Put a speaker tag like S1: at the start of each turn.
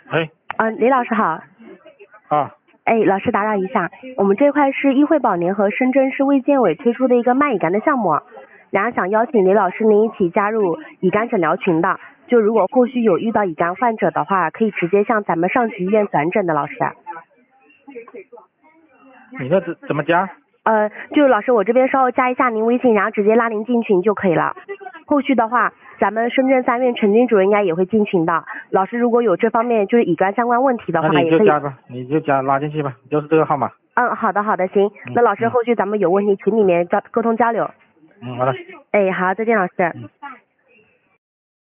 S1: 哎，
S2: 李老师好。
S1: 啊，
S2: 哎，老师打扰一下，我们这块是医惠保年和深圳市卫健委推出的一个卖乙肝的项目，然后想邀请李老师您一起加入乙肝诊疗群的，就如果后续有遇到乙肝患者的话，可以直接向咱们上级医院转诊的。老师，
S1: 你那怎么加？
S2: 就老师我这边稍后加一下您微信，然后直接拉您进群就可以了。后续的话，咱们深圳3院陈军主任应该也会进群的。老师如果有这方面就是乙肝相关问题的话，
S1: 那你就
S2: 也可以
S1: 加吧，你就加拉进去吧，就是这个号码。
S2: 好的好的，行。那老师后续咱们有问题群里面沟通交流。
S1: 好的。
S2: 哎，好，再见老师。